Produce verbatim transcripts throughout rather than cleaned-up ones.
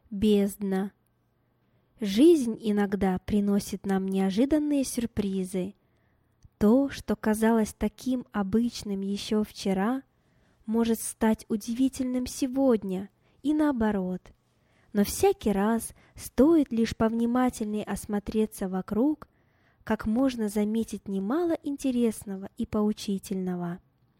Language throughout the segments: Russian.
Бездна. Жизнь иногда приносит нам неожиданные сюрпризы. То, что казалось таким обычным еще вчера, может стать удивительным сегодня и наоборот. Но всякий раз стоит лишь повнимательнее осмотреться вокруг, как можно заметить немало интересного и поучительного.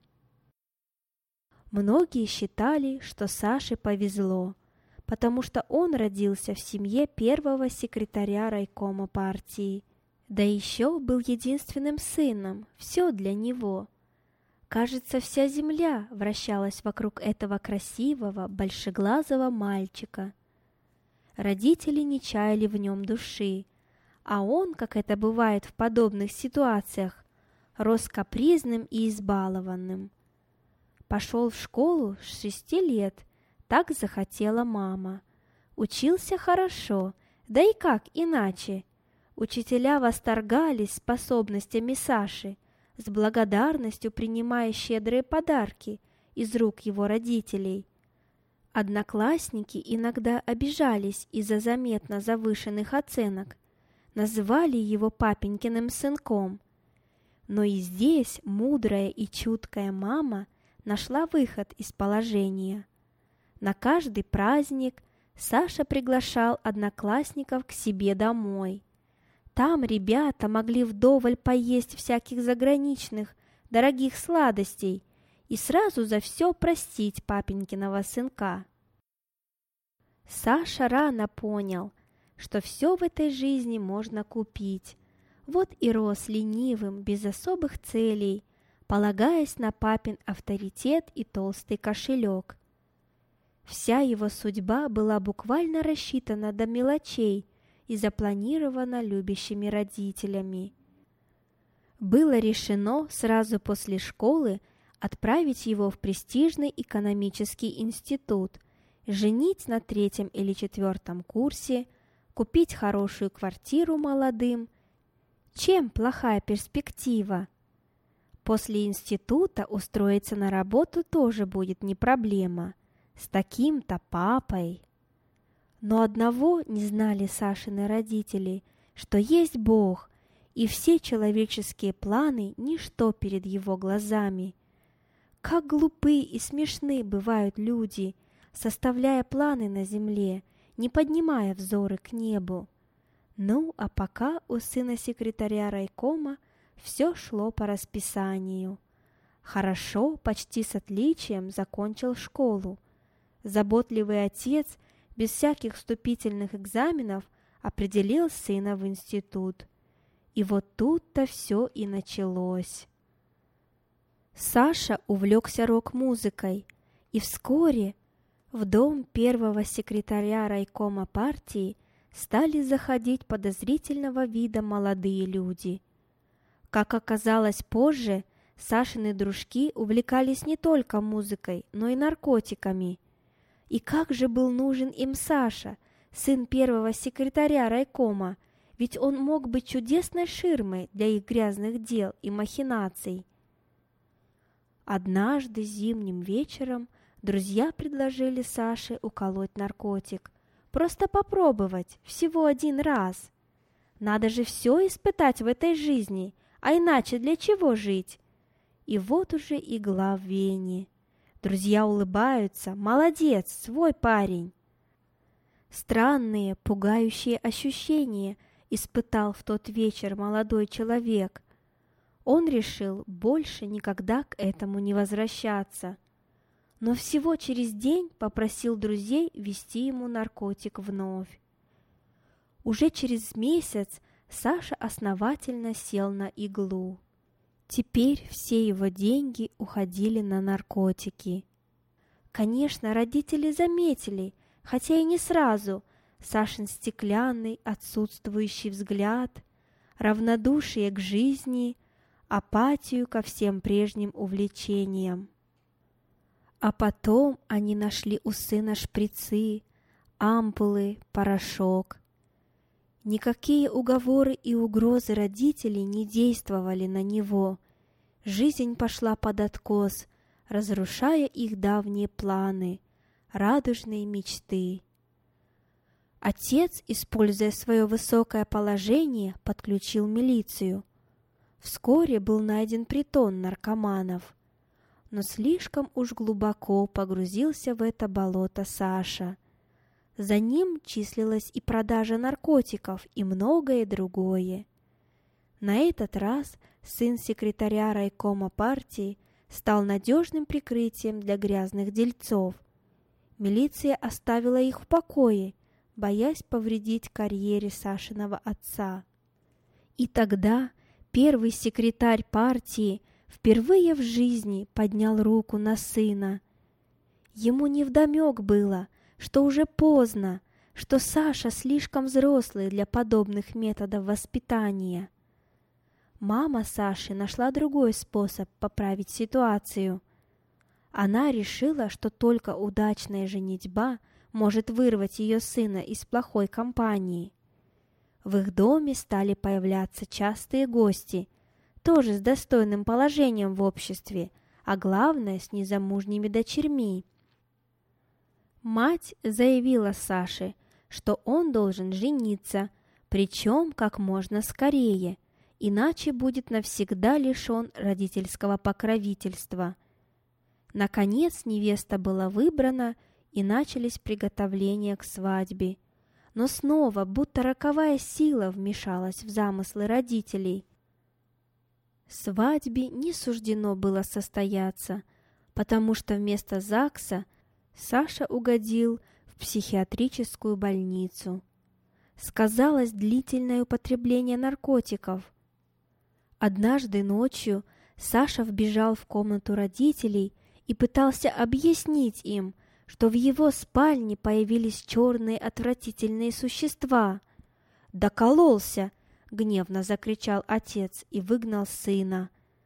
Многие считали, что Саше повезло, потому что он родился в семье первого секретаря райкома партии, да еще был единственным сыном, все для него. Кажется, вся земля вращалась вокруг этого красивого, большеглазого мальчика. Родители не чаяли в нем души, а он, как это бывает в подобных ситуациях, рос капризным и избалованным. Пошел в школу с шести лет, так захотела мама. Учился хорошо, да и как иначе? Учителя восторгались способностями Саши, с благодарностью принимая щедрые подарки из рук его родителей. Одноклассники иногда обижались из-за заметно завышенных оценок, называли его папенькиным сынком. Но и здесь мудрая и чуткая мама нашла выход из положения. На каждый праздник Саша приглашал одноклассников к себе домой. Там ребята могли вдоволь поесть всяких заграничных, дорогих сладостей и сразу за все простить папенькиного сынка. Саша рано понял, что все в этой жизни можно купить. Вот и рос ленивым, без особых целей, полагаясь на папин авторитет и толстый кошелек. Вся его судьба была буквально рассчитана до мелочей и запланирована любящими родителями. Было решено сразу после школы отправить его в престижный экономический институт, женить на третьем или четвертом курсе, купить хорошую квартиру молодым. Чем плохая перспектива? После института устроиться на работу тоже будет не проблема. С таким-то папой. Но одного не знали Сашины родители, что есть Бог, и все человеческие планы – ничто перед его глазами. Как глупы и смешны бывают люди, составляя планы на земле, не поднимая взоры к небу. Ну, а пока у сына секретаря райкома все шло по расписанию. Хорошо, почти с отличием закончил школу. Заботливый отец без всяких вступительных экзаменов определил сына в институт. И вот тут-то все и началось. Саша увлекся рок-музыкой, и вскоре в дом первого секретаря райкома партии стали заходить подозрительного вида молодые люди. Как оказалось позже, Сашины дружки увлекались не только музыкой, но и наркотиками. И как же был нужен им Саша, сын первого секретаря райкома, ведь он мог быть чудесной ширмой для их грязных дел и махинаций. Однажды зимним вечером друзья предложили Саше уколоть наркотик. Просто попробовать, всего один раз. Надо же все испытать в этой жизни, а иначе для чего жить? И вот уже игла в вене. Друзья улыбаются. Молодец, свой парень. Странные, пугающие ощущения испытал в тот вечер молодой человек. Он решил больше никогда к этому не возвращаться. Но всего через день попросил друзей ввести ему наркотик вновь. Уже через месяц Саша основательно сел на иглу. Теперь все его деньги уходили на наркотики. Конечно, родители заметили, хотя и не сразу, Сашин стеклянный, отсутствующий взгляд, равнодушие к жизни, апатию ко всем прежним увлечениям. А потом они нашли у сына шприцы, ампулы, порошок. Никакие уговоры и угрозы родителей не действовали на него. Жизнь пошла под откос, разрушая их давние планы, радужные мечты. Отец, используя свое высокое положение, подключил милицию. Вскоре был найден притон наркоманов. Но слишком уж глубоко погрузился в это болото Саша. За ним числилась и продажа наркотиков, и многое другое. На этот раз сын секретаря райкома партии стал надежным прикрытием для грязных дельцов. Милиция оставила их в покое, боясь повредить карьере Сашиного отца. И тогда первый секретарь партии впервые в жизни поднял руку на сына. Ему невдомек было, что уже поздно, что Саша слишком взрослый для подобных методов воспитания. Мама Саши нашла другой способ поправить ситуацию. Она решила, что только удачная женитьба может вырвать ее сына из плохой компании. В их доме стали появляться частые гости, тоже с достойным положением в обществе, а главное, с незамужними дочерьми. Мать заявила Саше, что он должен жениться, причем как можно скорее, иначе будет навсегда лишен родительского покровительства. Наконец невеста была выбрана, и начались приготовления к свадьбе. Но снова, будто роковая сила вмешалась в замыслы родителей. Свадьбе не суждено было состояться, потому что вместо ЗАГСа Саша угодил в психиатрическую больницу. Сказалось длительное употребление наркотиков. Однажды ночью Саша вбежал в комнату родителей и пытался объяснить им, что в его спальне появились черные отвратительные существа. «Докололся!» — гневно закричал отец и выгнал сына.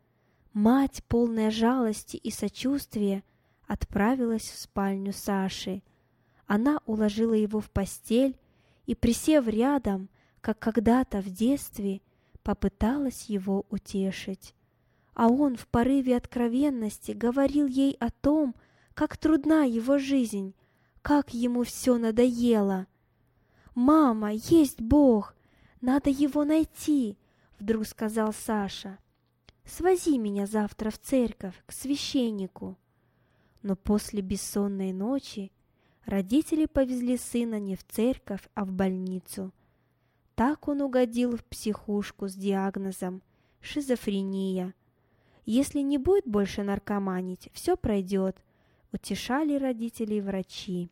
Мать, полная жалости и сочувствия, отправилась в спальню Саши. Она уложила его в постель и, присев рядом, как когда-то в детстве, попыталась его утешить. А он в порыве откровенности говорил ей о том, как трудна его жизнь, как ему все надоело. «Мама, есть Бог! Надо его найти!» — вдруг сказал Саша. «Свози меня завтра в церковь, к священнику». Но после бессонной ночи родители повезли сына не в церковь, а в больницу. Так он угодил в психушку с диагнозом шизофрения. Если не будет больше наркоманить, все пройдет, утешали родителей врачи.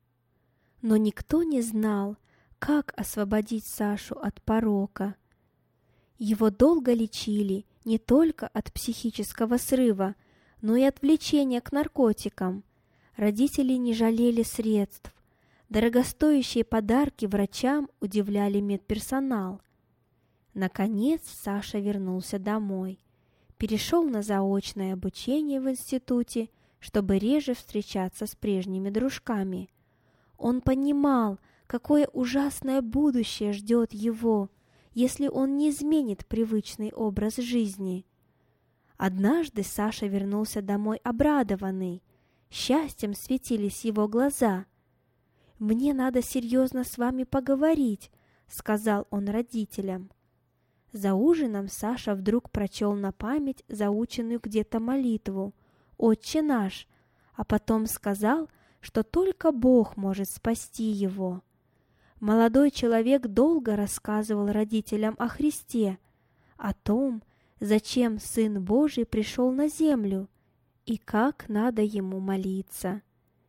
Но никто не знал, как освободить Сашу от порока. Его долго лечили не только от психического срыва, но и от влечения к наркотикам. Родители не жалели средств. Дорогостоящие подарки врачам удивляли медперсонал. Наконец Саша вернулся домой. Перешел на заочное обучение в институте, чтобы реже встречаться с прежними дружками. Он понимал, какое ужасное будущее ждет его, если он не изменит привычный образ жизни. Однажды Саша вернулся домой обрадованный. Счастьем светились его глаза. «Мне надо серьезно с вами поговорить», — сказал он родителям. За ужином Саша вдруг прочел на память заученную где-то молитву «Отче наш», а потом сказал, что только Бог может спасти его. Молодой человек долго рассказывал родителям о Христе, о том, зачем Сын Божий пришел на землю и как надо Ему молиться.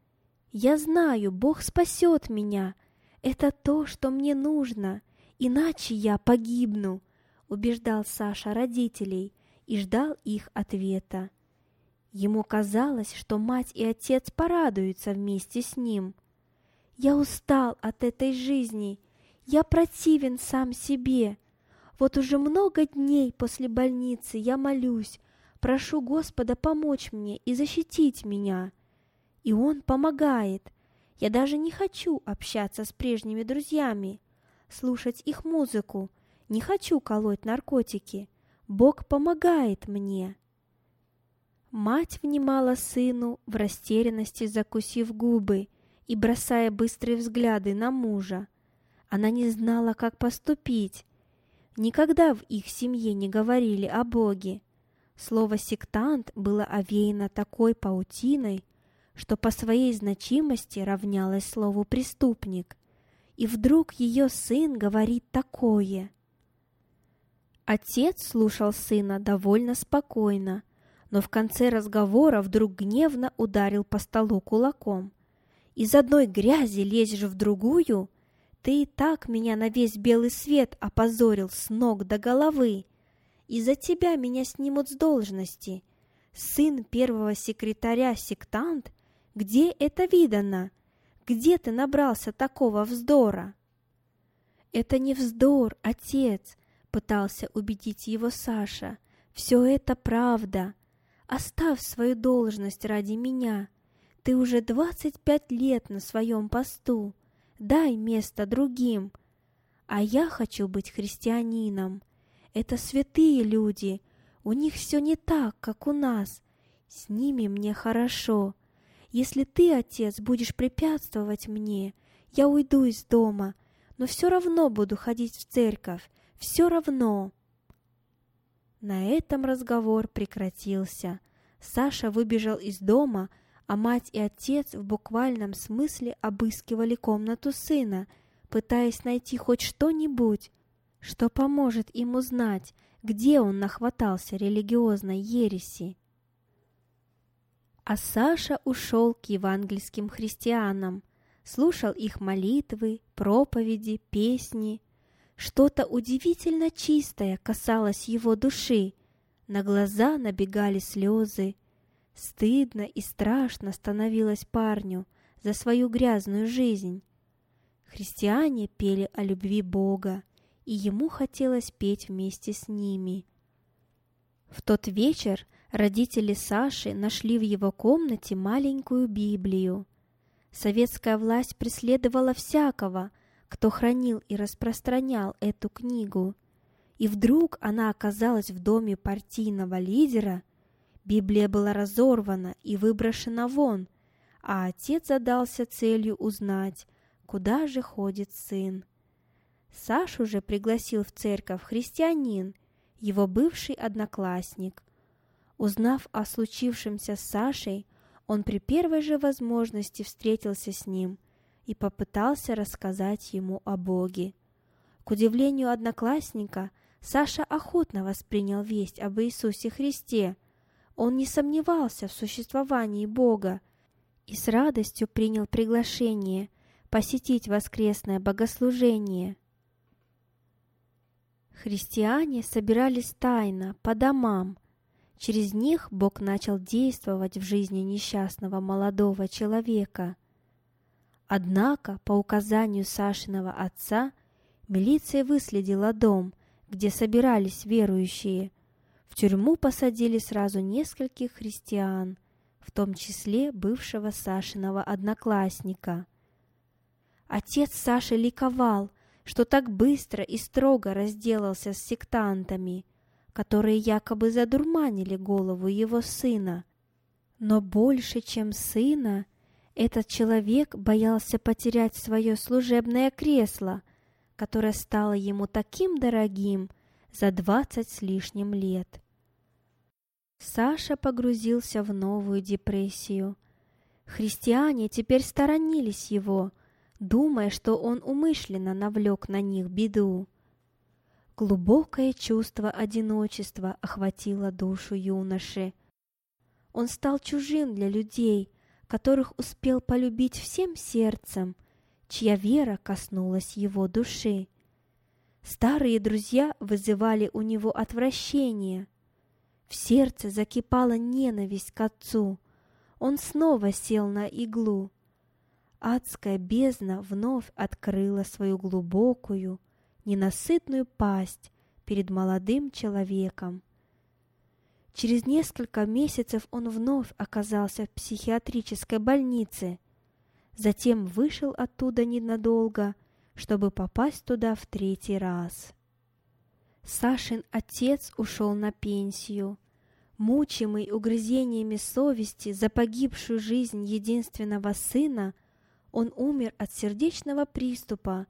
«Я знаю, Бог спасет меня. Это то, что мне нужно, иначе я погибну», убеждал Саша родителей и ждал их ответа. Ему казалось, что мать и отец порадуются вместе с ним. «Я устал от этой жизни, я противен сам себе. Вот уже много дней после больницы я молюсь, прошу Господа помочь мне и защитить меня. И Он помогает. Я даже не хочу общаться с прежними друзьями, слушать их музыку, не хочу колоть наркотики. Бог помогает мне». Мать внимала сыну в растерянности, закусив губы и бросая быстрые взгляды на мужа. Она не знала, как поступить. Никогда в их семье не говорили о Боге. Слово «сектант» было овеяно такой паутиной, что по своей значимости равнялось слову «преступник». И вдруг ее сын говорит такое. Отец слушал сына довольно спокойно, но в конце разговора вдруг гневно ударил по столу кулаком. «Из одной грязи лезешь в другую? Ты и так меня на весь белый свет опозорил с ног до головы. Из-за тебя меня снимут с должности. Сын первого секретаря сектант? Где это видано? Где ты набрался такого вздора?» «Это не вздор, отец», — пытался убедить его Саша. «Все это правда. Оставь свою должность ради меня. Ты уже двадцать пять лет на своем посту. Дай место другим. А я хочу быть христианином. Это святые люди. У них все не так, как у нас. С ними мне хорошо. Если ты, отец, будешь препятствовать мне, я уйду из дома, но все равно буду ходить в церковь. Все равно». На этом разговор прекратился. Саша выбежал из дома, а мать и отец в буквальном смысле обыскивали комнату сына, пытаясь найти хоть что-нибудь, что поможет им узнать, где он нахватался религиозной ереси. А Саша ушел к евангельским христианам, слушал их молитвы, проповеди, песни. Что-то удивительно чистое касалось его души, на глаза набегали слезы. Стыдно и страшно становилось парню за свою грязную жизнь. Христиане пели о любви Бога, и ему хотелось петь вместе с ними. В тот вечер родители Саши нашли в его комнате маленькую Библию. Советская власть преследовала всякого, кто хранил и распространял эту книгу. И вдруг она оказалась в доме партийного лидера. Библия была разорвана и выброшена вон, а отец задался целью узнать, куда же ходит сын. Сашу же пригласил в церковь христианин, его бывший одноклассник. Узнав о случившемся с Сашей, он при первой же возможности встретился с ним и попытался рассказать ему о Боге. К удивлению одноклассника, Саша охотно воспринял весть об Иисусе Христе. Он не сомневался в существовании Бога и с радостью принял приглашение посетить воскресное богослужение. Христиане собирались тайно, по домам. Через них Бог начал действовать в жизни несчастного молодого человека. Однако, по указанию Сашиного отца, милиция выследила дом, где собирались верующие. В тюрьму посадили сразу нескольких христиан, в том числе бывшего Сашиного одноклассника. Отец Саши ликовал, что так быстро и строго разделался с сектантами, которые якобы задурманили голову его сына. Но больше, чем сына, этот человек боялся потерять свое служебное кресло, которое стало ему таким дорогим за двадцать с лишним лет. Саша погрузился в новую депрессию. Христиане теперь сторонились его, думая, что он умышленно навлек на них беду. Глубокое чувство одиночества охватило душу юноши. Он стал чужим для людей, которых успел полюбить всем сердцем, чья вера коснулась его души. Старые друзья вызывали у него отвращение. В сердце закипала ненависть к отцу. Он снова сел на иглу. Адская бездна вновь открыла свою глубокую, ненасытную пасть перед молодым человеком. Через несколько месяцев он вновь оказался в психиатрической больнице, затем вышел оттуда ненадолго, чтобы попасть туда в третий раз. Сашин отец ушел на пенсию. Мучимый угрызениями совести за погибшую жизнь единственного сына, он умер от сердечного приступа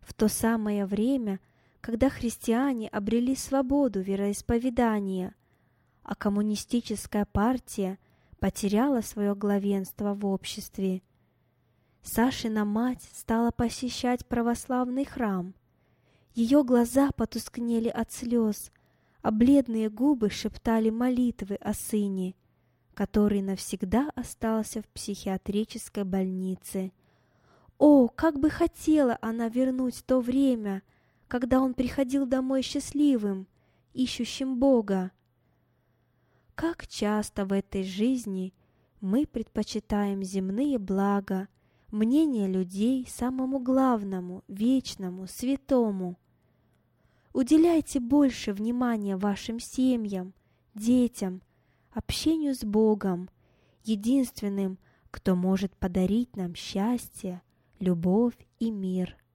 В то самое время, когда христиане обрели свободу вероисповедания, а коммунистическая партия потеряла свое главенство в обществе. Сашина мать стала посещать православный храм. Ее глаза потускнели от слез, а бледные губы шептали молитвы о сыне, который навсегда остался в психиатрической больнице. О, как бы хотела она вернуть то время, когда он приходил домой счастливым, ищущим Бога. Как часто в этой жизни мы предпочитаем земные блага, мнение людей самому главному, вечному, святому. Уделяйте больше внимания вашим семьям, детям, общению с Богом, единственным, кто может подарить нам счастье, любовь и мир.